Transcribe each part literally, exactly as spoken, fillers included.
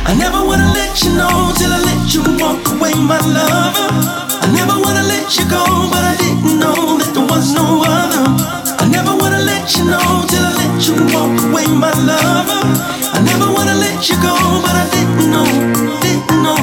I never wanna let you know till I let you walk away, my lover. I never wanna let you go, but I didn't know that there was no other. I never wanna let you know till I let you walk away, my lover. I never wanna let you go, but I didn't know, didn't know.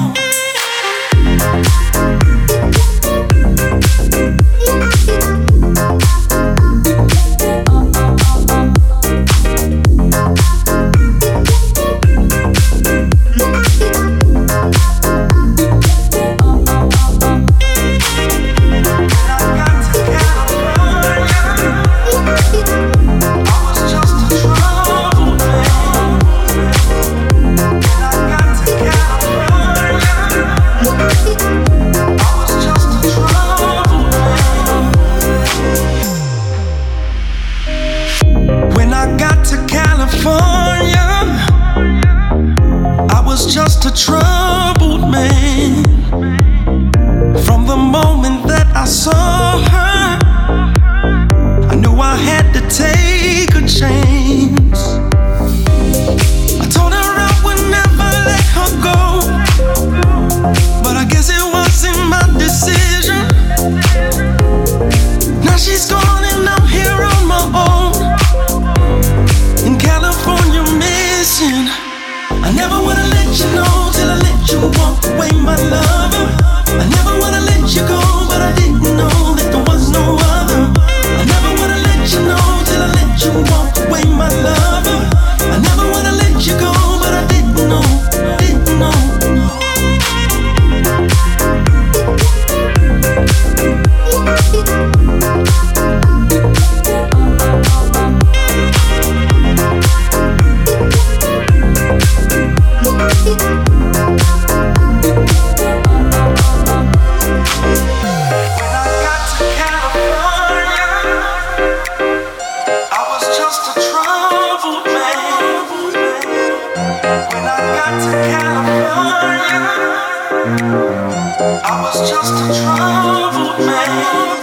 Just a troubled man. From the moment that I saw her, I knew I had to take a chance. I told her I would never let her go, but I guess it wasn't my decision. Now she's gone and I'm here on my own, in California missing. I never wanna let you know till I let you walk away, my lover. I never wanna let you go, but I didn't know that there was no other. I never wanna let you know till I let you walk away, my lover. I never wanna let you go, but I didn't know, didn't know. I was just a troubled man.